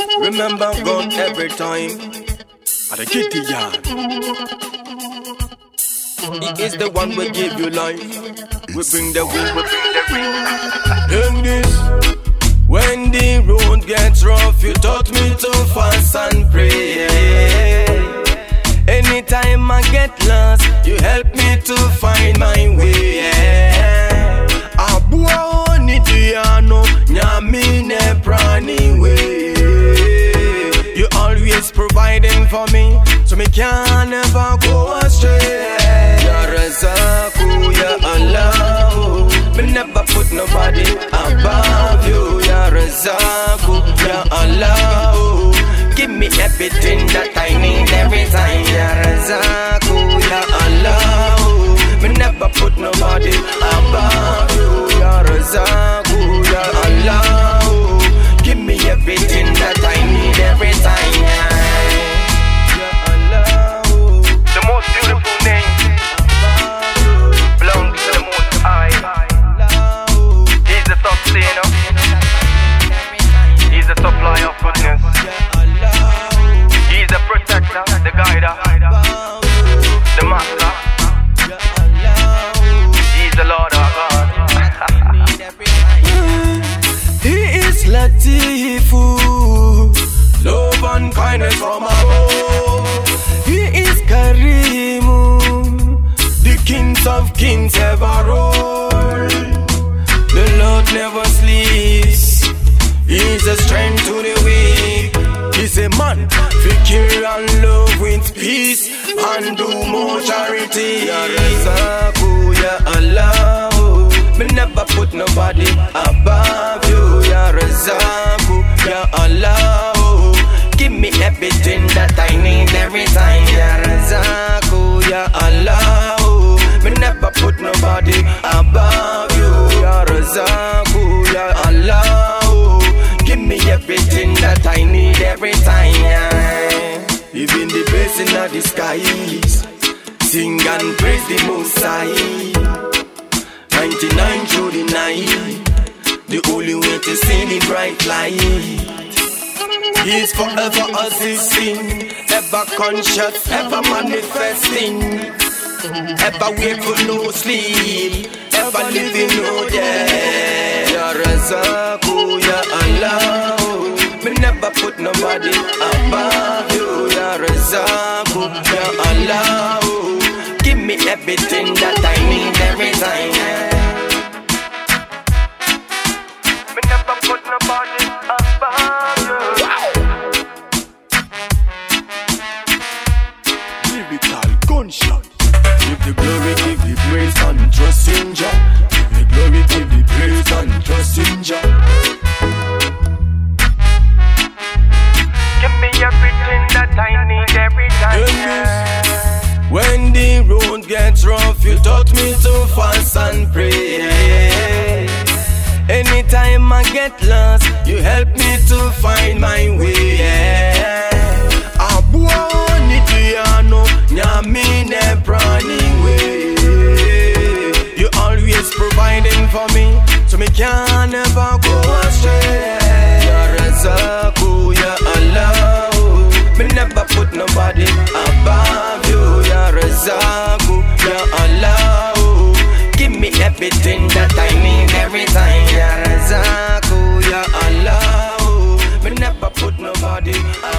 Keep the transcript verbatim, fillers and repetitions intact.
Remember God every time. At the kitty yard. He is the one who give you life. We bring the wind, we bring the rain. Then this, when the road gets rough, you taught me to fast and pray. Anytime I get lost, you help me to find my way. Abuwa onidiano, nyamine prani way. You always providing for me, so me can never go astray. Ya Razaku, Ya Allah, me never put nobody above you. Ya Razaku, Ya Allah, give me everything that I need every time. Ya Razaku, Ya Allah, me never put nobody above you. Ya Razaku, Ya Allah, give me everything that I need every time. Ya Allah, the most beautiful name belongs to the Most High. He's the sustainer. He's the supplier of goodness. He's the protector, the guider, the master. He's the Lord our God. He is Latifu, love and kindness from above. He is Karimu, the kings of kings ever roll. The Lord never sleeps. He's a strength to the weak. He's a man, figure and love with peace and do more charity. Ya Razaku, Ya Allah, me never put nobody above you. Ya Razaku, Ya Allah, give me everything that I need every time. Ya Razaku, Ya Allah, me never put nobody above you. Ya Razaku, Ya Allah, give me everything that I need every time. Even the birds in the skies sing and praise the Most High. ninety-nine through the night, the only way to see the bright light. He's forever assisting, ever conscious, ever manifesting, ever wakeful, no sleep, ever living, no death. Ya Razaku, Ya Allah, me never put nobody above you. Ya Razaku, Ya Allah, give me everything that I need every time. Me never put nobody above you. Lyrical gunshot. Give the glory, give the praise and trust in Jah. Give the glory, give the praise and trust in Jah. Give me everything that I need every time. When the road gets rough, you taught me to fast and pray. Anytime I get lost, you help me to find my way. Abuwa onidiano, nyamine prani way. You always providing for me, so me can never go astray. Ya Razaku, Ya Allah, me never put nobody above you. Ya Razaku, Ya Allah, give me everything that I need every time. Ya Razaku, Ya Allah, me never put nobody above